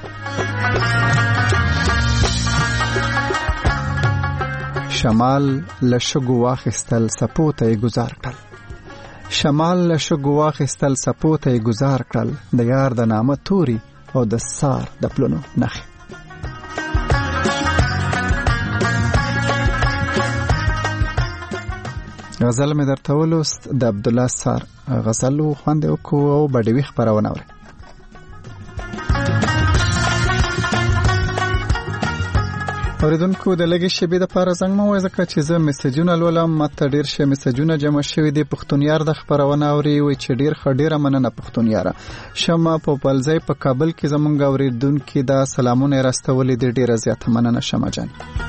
شمال له شګو واخیستل سپو ته یې ګزار کړل شمال له شګو واخیستل سپو ته یې ګزار کړل د یار د نامه توري او د سار د پلونو نخې غزل مې درته ولوست د عبدالله سار غزل خوند وکړو او بډوي خبرونه اوري اوریدونکو د لګي شبي د پاره زنګ مو ځکه چې زه میسجونه لولم ماته ډیر شه میسجونه جمع شوي دي پښتونیار د خبرونه اوري وي چې ډیر خډيره مننه پښتونیاره شمه په پلځای په کابل کې زمونږ اوریدونکو دا سلامونه راستولې دي ډیر زیاته مننه شمه جان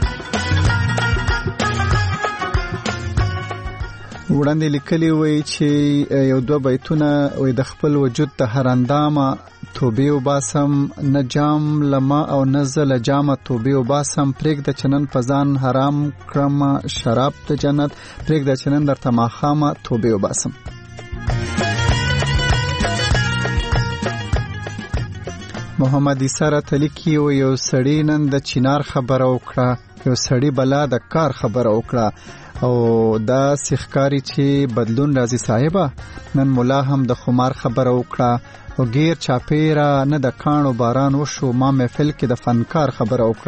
وړاندې لیکلي وي چې یو دوه بیتونه وي د خپل وجود ته هر اندامه توبې وباسم نه جام لما او نه زل جامه توبې وباسم پرېږ د چنن پزان حرام کړم شراب د جنت پرېږ د چنن درته ماښامه توبې وباسم محمد عیسی راته لیکي یو سړی نن د چینار خبره وکړه یو سړی بلا د کار خبره وکړه او دا سیخکاری چې بدلون راځي صاحبہ نن مولا هم د خمار خبره وکړه او غیر چاپیرا نه د کانو باران وشو ما محفل کې د فنکار خبره وکړه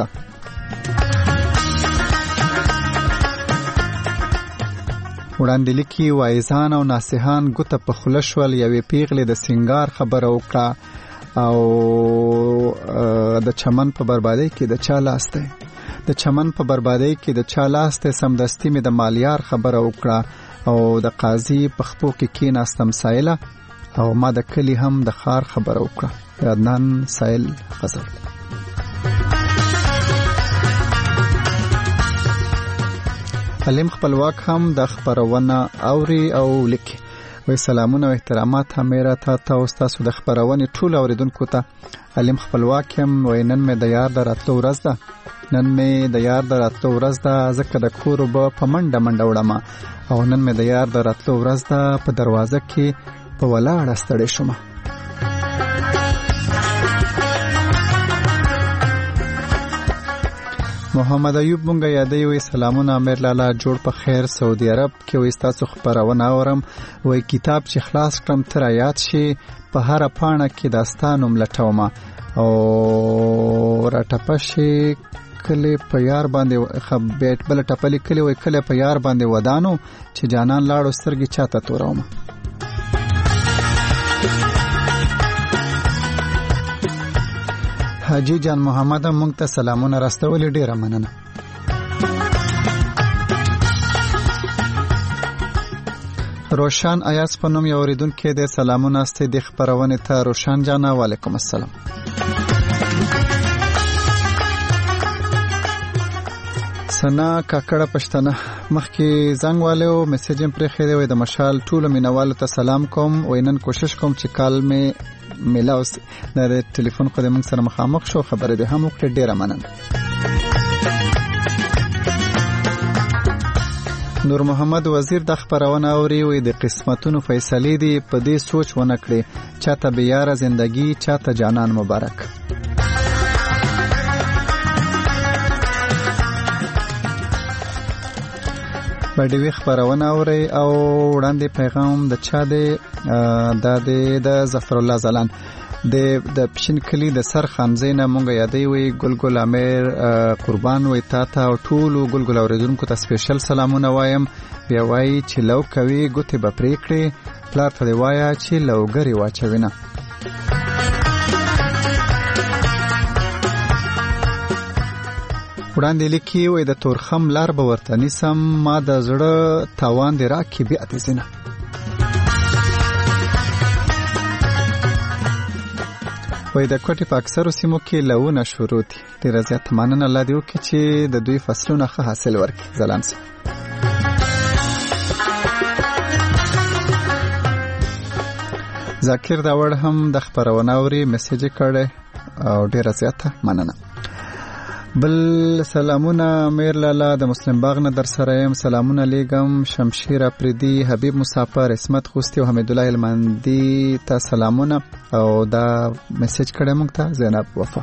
وړاندې لیکي وایزان او ناصحان ګوته په خلشول یوې پیغلې د سنگار خبره وکړه او د چمن په بربادۍ کې د چا لاس دی د چمن په بربادۍ کې د چا لاس دی سمدستي مې د مالیار خبره وکړه او د قاضي په خپو کې کېناستم سایله او ما د کلی هم د خار خبره وکړه عدنان سایل غزل علم خپلواک هم د خبرونه اوري او لیکي وای سلامونه او احترامات هم راته تاسو تاسو د خبرونه ټول اوریدونکو ته علم خپلواک هم وینن مې د یار دراتلو ورځ ده نن مې د یار دراتلو ورځ ده ځکه د کور به په منډه وړم او نن مې د یار دراتلو ورځ ده په دروازه کې په ولاړه ستړې شوم محمد ایوب مونږه یادې وي سلامونه امیر لالا جوړ په خیر سعودي عرب کې وي تاسو خبرونه اورم وای کتاب چې خلاص کړم تر یاد شي په هر پاڼه کې داستانوم لټوم او راټپشي کله په یار باندې خبيت بل ټپلې کله وای کله په یار باندې ودانو چې جانان لاړو سترګې چاته توروم حاجی جان محمد مونږ ته سلامونه راستول ډیره مننه روشان ایاس په نوم یو اوریدونکو د سلامونه ست د خبرونه ته روشان جانا وعلیکم السلام. سنا کاکړه پښتنه مخکې زنګ والو میسج پر خېده وې د مشال ټول مینوالو ته سلام کوم و نن کوشش کوم چې کال می ملاوس د ټلیفون خو د موږ سره مخامخ شو خبره به هم وکړه ډیره مننه. نور محمد وزیر د خبرونه اوري وې د قسمتونو فیصله دی په دې سوچ ونه کړي چاته به یاره زندگی چاته جانان مبارک. بډوي خبرونه اوري او وړاندې پیغام د چا دی د ظفر الله زلان د پښین کلی د سر خانزینه مونږ یادې وي ګلګل امیر قربان وي تاته او ټول ګلګل اوریدونکو ته سپیشل سلامونه وایم. بیا وایي چې لو کوي ګوتې به پرې کړي پلار ته دی وایا چې لوګري واچوینه. وړاندې لیکي وي د تورخم لار به ورته نیسم ما د زړه تاوان دی راکې بیا تیزینه. وای د کوټې په اکثرو سیمو کې لونه شروع دي. ډېره زیاته مننه الله دې وکړي چې د دوی فصلونه ښه حاصل ورکړي. ځلان سه ذاکر داوړ هم د خبرونه اوري میسج کړي او ډېره زیاته مننه. بل سلامونه میر لالا د مسلم باغ نه در سره يم. سلامونه لیګم شمشیر افریدی حبیب مسافر اسمت خوستی او حمید الله المندی ته سلامونه او دا میسج کړه موږ ته زینب وفا.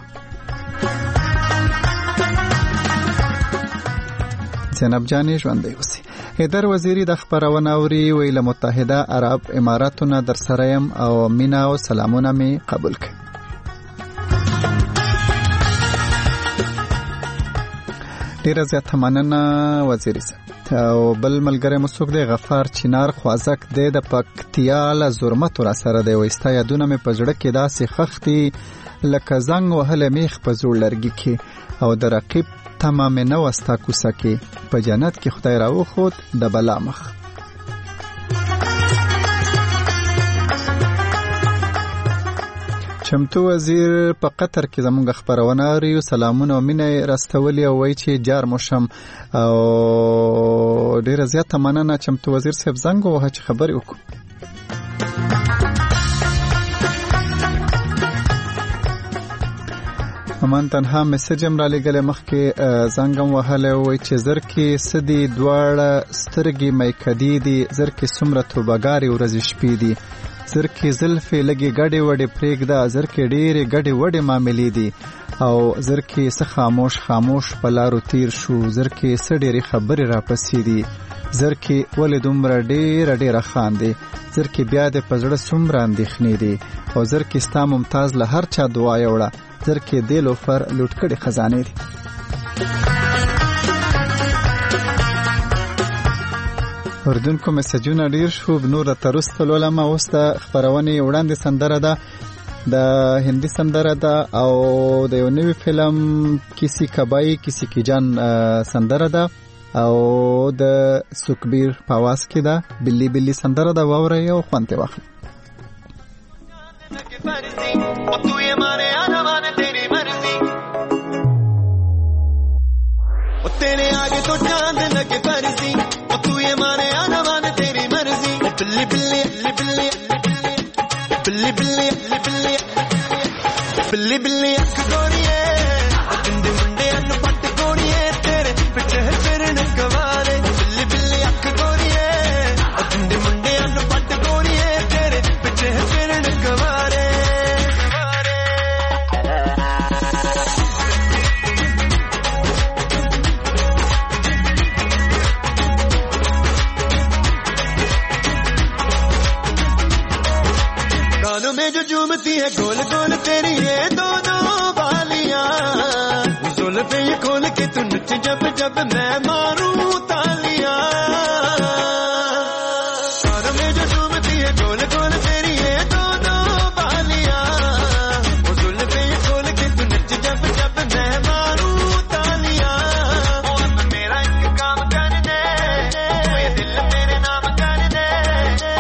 زینب جانې ژوندۍ اوسې. حیدر وزیری د خبرونه اوري ویله متحده عرب اماراتونه در سره يم او مینا او سلامونه می قبول کړئ. ډیره زیاته مننه وزیری صاحب. او بل ملګری مسوک دی غفار چینار خوازک دی د پکتیا له زرمت را سره دی وستا یادونه مې په زړه کې داسې خختي لکه زنګ وهله میخ په زوړ لرګي کې او د رقیب تمام نه وستا کوسه کې په جنت کې خدای راو خود د بلا مخ. چمتو وزیر په قطر کې زموږ خبرونه اوري سلامونه او مینه راستولي او وایي چې جار موشم او ډیره زیاته مننه چمتو وزیر صاحب زنګ وه چې خبرې وکړو. همان تنها میسجم را لګلې مخکې زنګم وهله وایي چې زر کې سدي دواړه سترګې میکدي دي زر کې څومره توبګارې ورځې شپې دي زر کې زلفې لګي ګډې وډې پرېږده زر کې ډېرې ګډې وډې معاملې دي او زر کې څه خاموش په لارو تیر شو زر کې څه ډېرې خبرې راپسې دي زر کې ولې دومره ډېره خاندې زر کې بیا دې په زړه څومره اندېښنې دي او زر کې ستا ممتاز له هر چا دعا یوړه زر کې دې لوفر لوټ کړې خزانې دي. اردوونکو میسجونه ډیر شو نور ترسته لولم اوس د خبرونه وړاندې سندره ده د هندي سندره ده او د یو نوې فلم کسی کبای کسی کی جان سندره ده او د سکبیر په واس کې ده بلی بلی سندره ده ووري او خوانته واخلي. तेरे आगे तो चांद लगे फर्जी और तू ये माने आना माने तेरी मर्जी बिल्ली बिल्ली बिल्ली बिल्ली बिल्ली बिल्ली बिल्ली बिल्ली अख गोरिए जिंदे मुंडे अन पट गोरिए तेरे पीछे फिरन गवारे बिल्ली बिल्ली अख गोरिए जिंदे मुंडे अन पट गोरिए तेरे पीछे फिरन गवारे में जो झूमती है गोल गोल तेरी ये दोनों बालियां जुल्फे ये खोल के तू नच जब जब मैं मारूं तालियां कानों में जो झूमती है गोल गोल तेरी ये दोनों बालियां जुल्फे ये खोल के तू नच जब जब मैं मारूं तालियां और मेरा एक काम कर दे ये दिल मेरे नाम कर दे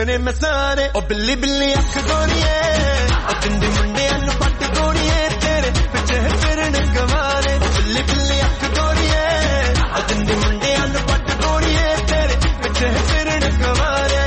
ਤੇਰੇ ਮੈਂ ਸਾਰੇ ਉਹ ਬਿੱਲੀ ਬਿੱਲੀ ਅੱਖ ਗੋਰੀਏ ਉਹ ਤਿੰਦੀ ਮੁੰਡਿਆਂ ਨੂੰ ਪੱਟ ਗੋਰੀਏ ਤੇਰੇ ਪਿੱਛੇ ਫਿਰਨ ਗਵਾਰੇ ਬਿੱਲੀ ਬਿੱਲੀ ਅੱਖ ਗੋਰੀਏ ਉਹ ਤਿੰਦੀ ਮੁੰਡਿਆਂ ਨੂੰ ਪੱਟ ਗੋਰੀਏ ਤੇਰੇ ਪਿੱਛੇ ਫਿਰਨ ਗਵਾਰੇ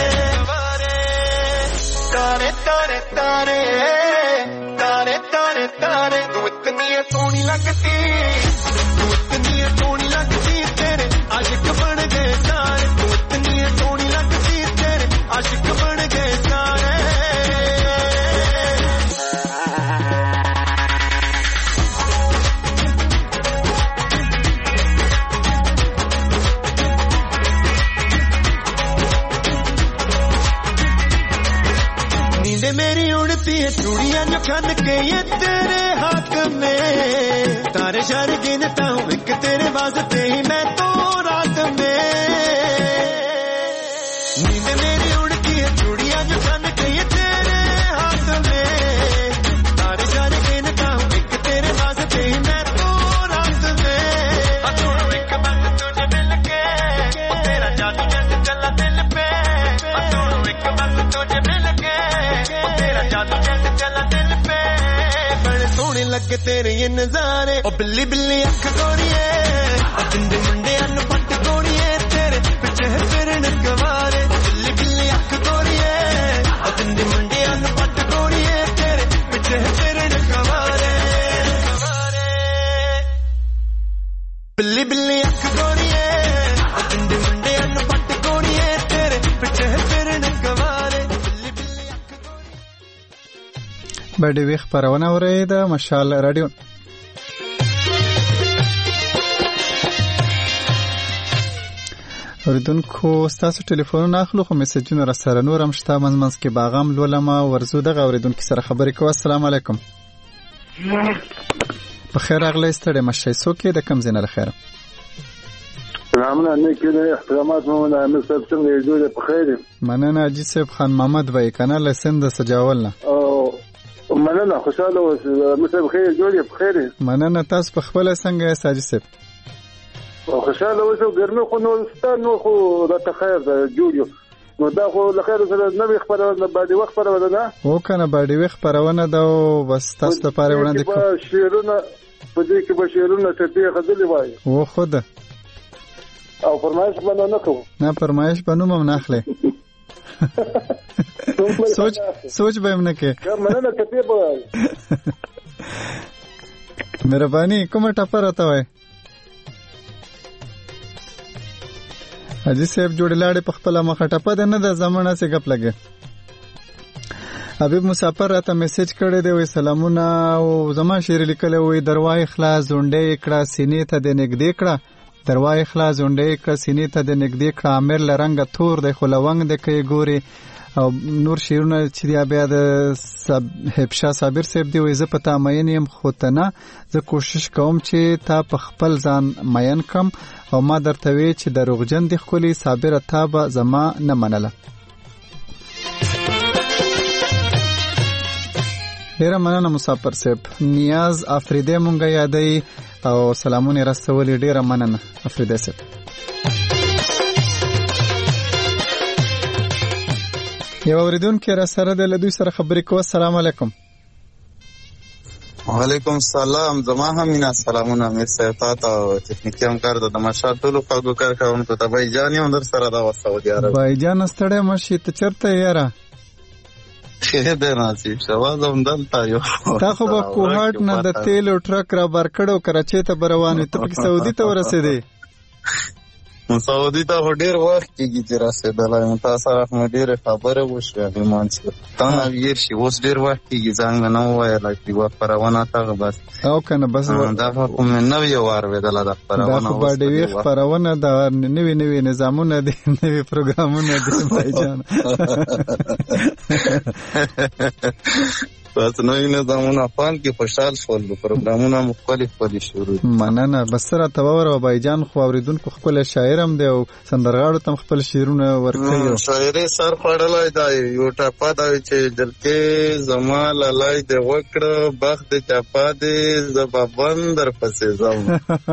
ਤਾਰੇ ਤਾਰੇ ਤਾਰੇ ਤਾਰੇ ਤਾਰੇ ਤਾਰੇ ਤੂੰ ਇਤਨੀ ਸੋਹਣੀ ਲੱਗਦੀ ਤੂੰ ਇਤਨੀ ਸੋਹਣੀ ਲੱਗਦੀ ਤੇਰੇ ਆਸ਼ਿਕ ਬਣ ਗਏ ਸਾਰੇ ਤੂੰ ਇਤਨੀ ਸੋਹਣੀ ਲੱਗਦੀ ਤੇਰੇ ਆਸ਼ਿਕ ਬਣ ਗਏ ਸਾਰੇ नींदे मेरी उड़ती है चूड़ियां जो खन के ये तेरे हाथ में तारे शर गिनता हूँ एक तेरे वास्ते ही मैं तो रात में नींदे मेरी उड़ती है चूड़ियां जो खन के ये तेरे हाथ में तारे शर गिनता हूँ एक तेरे वास्ते ही मैं तो रात में छोड़ो एक बात तुझे मिल के तेरा जादू जैसे चला दिल पे छोड़ो एक बात तुझे मिल के तेरा जादू जैसे चला दिल पे बड़े सोहने लगे तेरे ये नजारे ओ बिल्ली बिल्ली अख गोरीए ओ जिंदे मुंडे अनु पट गोरीए तेरे पिछे फिरन गवारे बिल्ली बिल्ली अख गोरीए ओ जिंदे मुंडे अनु पट गोरीए तेरे पिछे फिरन गवारे बिल्ली बिल्ली अख गोरीए ओ जिंदे मुंडे अनु पट गोरीए तेरे पिछे फिरन गवारे بډې ویخ پرونه ورېده مشال رادیو اوریدونکو ستاسو ټلیفونونه اخلو خو میسجونه را سره نور هم شته منځ کې باغام لولم ورزو دغه اوریدونکو سره خبرې کوه السلام علیکم بخیر اغلی ستړی مشه څوک د کم ځای نه خیر سلامونه نیکه د احترامات مولا امیر صاحب څنګه یې جوړه په خیر مننه حاجی صاحب خان محمد وای کنه لسند سجاول نه مننه خوشاله اوسه مصطفی خیر جوړه په خیر مننه تاسو په خپل څنګه ساجي صاحب خوشاله اوسه ګرمه خو نو ستانو خو د خیر د جوړو نو دا خو له خیر سره نوې خبرونه باندې وخت خبرونه ده او کنه باندې وخت خبرونه ده او بس تاسو لپاره وړاندې کوم شیرونه په دې کې به شیرونه ته غزلې وایي او خود او فرمایش باندې نه کوم نه فرمایش باندې مم نه اخلي सोच به امنه کې مننه ته په مهرباني کومه ټاپه راته وای حاجی صاحب جوړ لاړې په خپل مخه ټاپه ده نه د زمانه څخه غپ لګي حبیب مسافر راته میسج کړی دی وای سلامونه او زما شعر لیکل وای دروای خلاص زونډې کړه سینې ته د نګدې کړه دروای خلاص زونډې کړه سینې ته د نګدې کړه امیر لرنګ تور د خلونګ د کوي ګوري او نور شیرونه چې بیا د هبشا صابر صاحب دی وای زه پتا مین يم خو ته نه زه کوشش کوم چې تا په خپل ځان مین کم او ما درته وی چې دروغجن دی خولي صابر تا به زما نه منله ډیره مننه مسافر صاحب نیاز افریده مونږه یادای او سلامونه رسولې ډیره مننه افریده صاحب یو اوریدونکو را سره د لدوی سره خبرې کوه السلام علیکم وعلیکم السلام زما هم مینا سلامونه امیر صاحب ته او تکنیکی همکار د مشال ټولو خلکو کارکونکو ته بای جان یو در سره دا وسعودي عرب بای جان ستړی مشي ته چرته یاره خیر دې نصیب شوا زم دلته یو تا خو به کوهاټ نه د تیل او ټرک را بار کړو کراچۍ ته روانې ته په سعودي ته ورسېدې سعودي ته ډېر وخت کېږي چې رسېدلی یم تا سره خو مې ډېرې خبرې وشوې ایمان صاحب تا نه ویر شي اوس ډېر وخت کېږي ځان مې نه وویله چې یوه خپرونه تغه بس او که نه بس دا خو مې نوې واورېدله دا خپرونه دا خو باډوي خپرونه د نوي نوي نظامونه دي نوي پروګرامونه دي بایجان بس نوې نظامونه فال کې خوشحال شول پروګرامونه مختلف شروع مننه بس سره تاور او بایجان خو اوریدونکو خپل شاعرم دی او سندرغاړو تم خپل شعرونه ورکوي شاعري سر خړلای دی یو ټاپا دی چې دلته زما لای دی وکړه بخت چپا دی زبابندر پسې ځم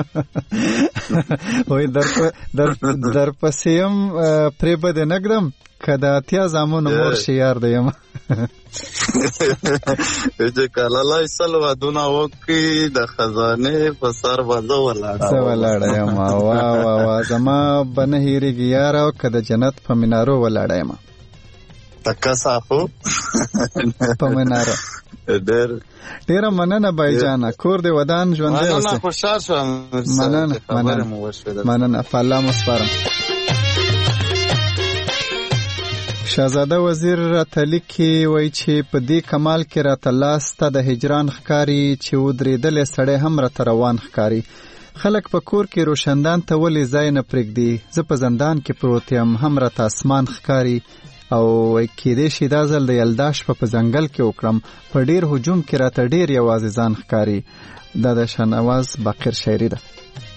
وای در پسې هم پرې بده نګدم کدا اتیا زامنو مور شیار دی ما چې کله لای سلوا دونه وکي د خزانه په سر باندې ولاړه ما وا زما بنه هیریږي یار او کده جنت په منارو ولاړه ما تکا صافو په منارو ډیر مننه بای جانا کور دی ودان ژوند دی اوسه مننه خوشاله شوم مننه فالله مسپارم شاهزاده وزیر راته لیکي وایي چې په دې کمال کې راته لاسته د هجران ښکاري چې ودرېدلې سړی هم راته روان ښکاري خلک په کور کې روشندان ته ولې ځای نه پرېږدي زه په زندان کې پروت یم هم راته اسمان ښکاري او کېدای شي دا ځل د یلدا شپه په ځنګل کې وکړم په ډېر هجوم کې راته ډېر یوازې ځان ښکاري دا د شاهنواز باقر شاعري ده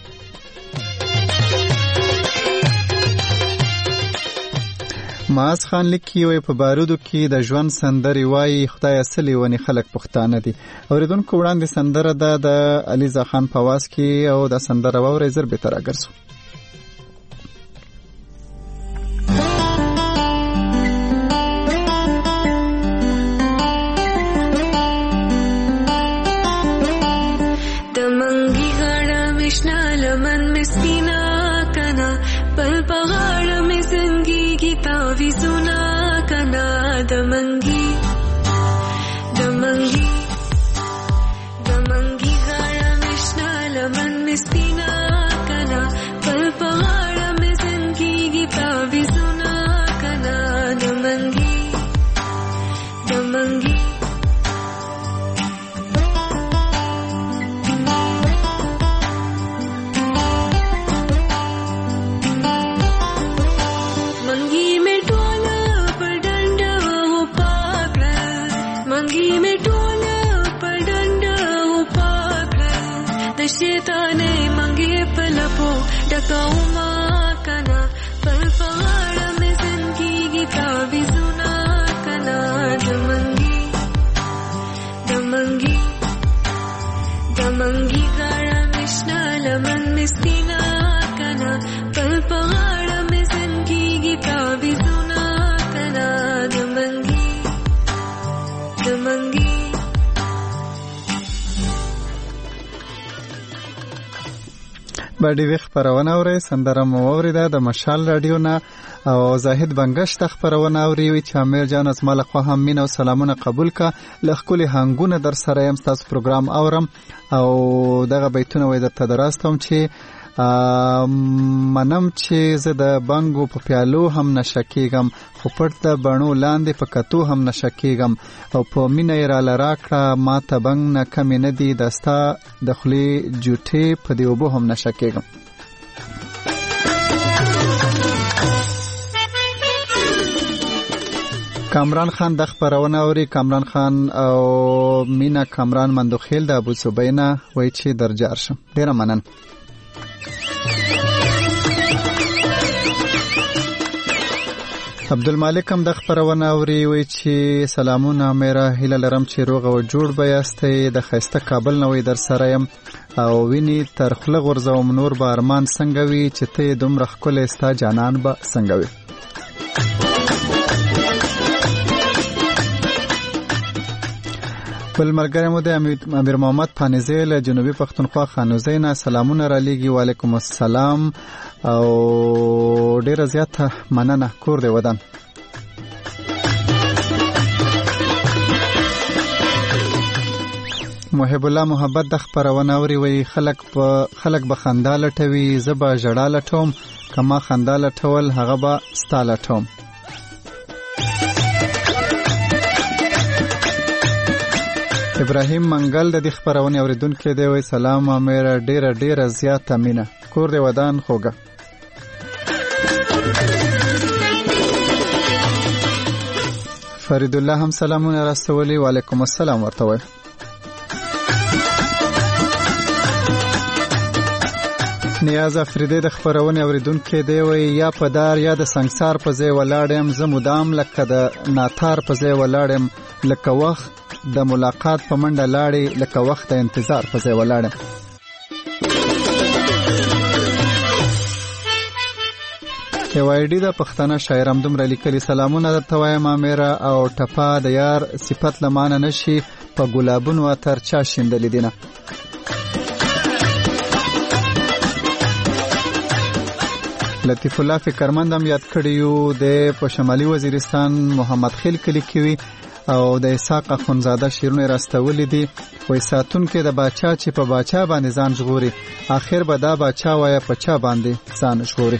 معاذ خان لیکي وي په بارودو کې د ژوند سندري وایي خدای اصلي ونی خلک پښتانه دي اوریدونکو وړاندې سندره ده د علیزا خان په आवाज کې او د سندره ووري زر به تر اگرسو د منګي غړ مشنا لمن مسکینا کنا پل پغړ می زنګي گیتا وی سنا کنا د منګي غړ مشنا لمن مسکینا کنا پل پغړ می زنګي گیتا وی سنا کنا د منګي شیطانې منګي په لپو ډکاوما کنا پل پغړ مې زنګي گیتا وی سنا کنا د منګي غړ مشنا لمن مسکینا کنا پل پغړ مې زنګي گیتا وی سنا کنا د منګي باندې وخت خبرونه اوري سندره مو اوریده د مشال رادیو نه او زاهد بنگشت خبرونه اوري وی چې امیر جان از مال خو هم مين او سلامونه قبول کا لخکل هنګونه در سره يم تاسو پروګرام اورم او دغه بیتونه وې د تدراستم چې منم چې زه د بنګو په پیالو هم نشکیږم خو پټ د بڼو لاندې په کتو هم نشکیږم او په مینه یې را لراکړه ما ته بنګ نه کمې نه دي دستا د خولې جوټې په دې اوبو هم نشکیږم کامران خان د خبرونه اوري کامران خان او مینا کامران مندوخیل د ابو صبینا وای چې درجار شم ډیر منن عبدالمالک هم د خبرونه اوري وای چې سلامونه میرا هیله لرم چې روغ او جوړ به یاستئ د خسته کابل نه وای در سره يم او ویني تر خله غرزوم نور به ارمان څنګه وي چې ته دومره ښکلی ستا جانان به څنګه وي بل ملګری مو د امیر محمد پانیزی له جنوبي پښتونخوا خانوزۍ نه سلامونه را لیږي وعلیکم السلام او ډیره زیاته مننه کور دی ودان محب الله محبت د خبرونه اوري وی خلک به خندا لټوي زبا جړه لټوم کما خندا لټول هغه به ستا لټوم ابراهیم منګل د دې خبرونه اوریدونکو دی وی سلام امیر ډیره زیاته مینه کور دی ودان خوګه فرید الله هم سلامونه رسولي وعلیکم السلام ورته وی نیاز افریدی د خبرونه اوریدونکو دی وی یا پدار یا د سنگسار په ځای ولاړم زه مدام لکه د ناتار په ځای ولاړم لکه وخت د ملاقات په منډه لاړې لکه وخت د انتظار په ځای ولاړم یو ایډي د پښتنه شاعر همدومره لیکلي سلامونه درته وایم اميره او ټپه د یار صفت لمانه نشي په ګلابونو اتر چا شیندلې دینه. لطیف الله فکرمند هم یاد کړیو د په شمالي وزیرستان محمد خیل کلی کوي او د اسحاق اخونزاده شیرونه راستولې دي. وای ساتون کې د باچا چې په باچا باندې ځان ژغوري اخر به دا باچا وای په چا باندې ځان ژغوري.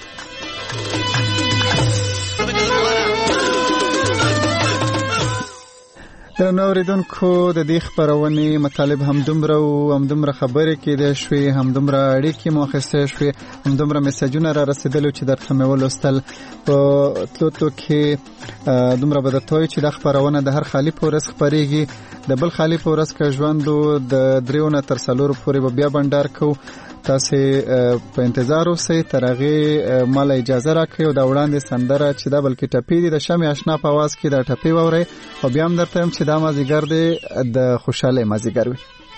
نوریدونکو د دې خبرونه مطالب همدومره او همدومره خبرې کېده شوې همدومره اړیکې موخصه شوې همدومره میسجونه را رسیدل چې درته مې ولوستل په تلوتو کې دومره به درته چې د خبرونه د هر خالی پورس خبرېږي د بل خالی پورس کې ژوندو د دریونه تر سلور پورې به بیا بندر کو تاسو په انتظار اوسئ تر هغه مال اجازه راکړئ او دا وړاندې سندره چې دا بلکې ټپی دي د شمع آشنا په आवाज کې دا ټپی ووري او بیا هم درته چې دا مازیګر دی د خوشاله مازیګر وي.